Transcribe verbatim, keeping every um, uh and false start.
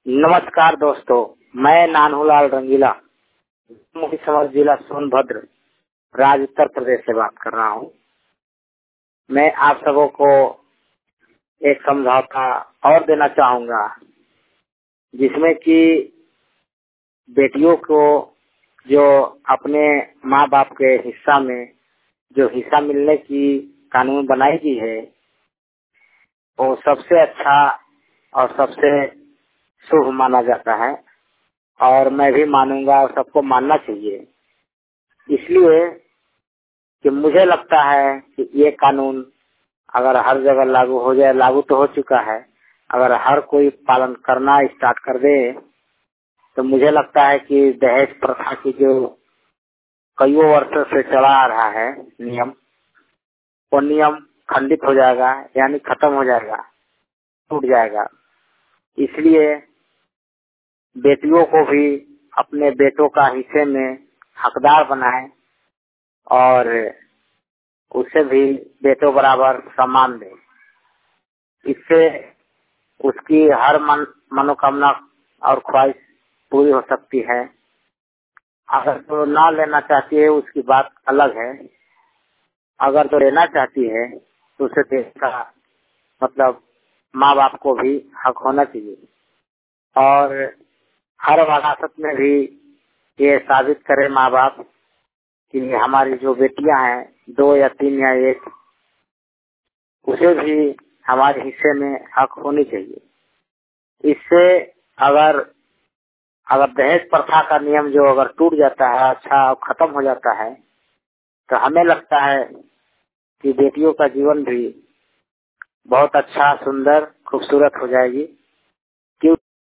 नमस्कार दोस्तों, मैं नानूलाल रंगीला मुख्य समाज जिला सोनभद्र राज्य उत्तर प्रदेश से बात कर रहा हूँ। मैं आप सबों को एक समझौता और देना चाहूँगा, जिसमें कि बेटियों को जो अपने माँ बाप के हिस्सा में जो हिस्सा मिलने की कानून बनाई गई है, वो सबसे अच्छा और सबसे शुभ माना जाता है और मैं भी मानूंगा और सबको मानना चाहिए। इसलिए कि मुझे लगता है कि ये कानून अगर हर जगह लागू हो जाए, लागू तो हो चुका है, अगर हर कोई पालन करना स्टार्ट कर दे तो मुझे लगता है कि दहेज प्रथा की जो कईयों वर्षों से चला आ रहा है नियम, वो नियम खंडित हो जाएगा, यानी खत्म हो जाएगा, टूट जाएगा। इसलिए बेटियों को भी अपने बेटों का हिस्से में हकदार बनाए और उसे भी बेटों बराबर सम्मान दे। इससे उसकी हर मन मनोकामना और ख्वाहिश पूरी हो सकती है। अगर तो ना लेना चाहती है उसकी बात अलग है, अगर तो लेना चाहती है तो उसे देश का मतलब माँ बाप को भी हक होना चाहिए और हर वरासत में भी ये साबित करे माँ बाप कि हमारी जो बेटियां हैं, दो या तीन या एक, उसे भी हमारे हिस्से में हक होनी चाहिए। इससे अगर अगर दहेज प्रथा का नियम जो अगर टूट जाता है, अच्छा खत्म हो जाता है, तो हमें लगता है कि बेटियों का जीवन भी बहुत अच्छा, सुंदर, खूबसूरत हो जाएगी।